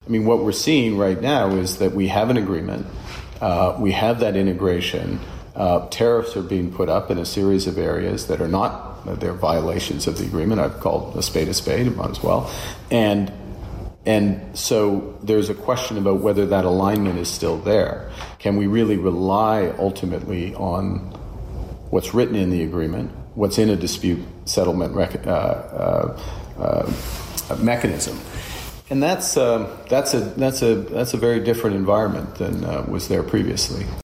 I mean, what we're seeing right now is that we have an agreement. We have that integration. Tariffs are being put up in a series of areas that are not, they're violations of the agreement. I've called a spade, might as well. And so there's a question about whether that alignment is still there. Can we really rely ultimately on what's written in the agreement, what's in a dispute settlement mechanism? And that's a very different environment than was there previously.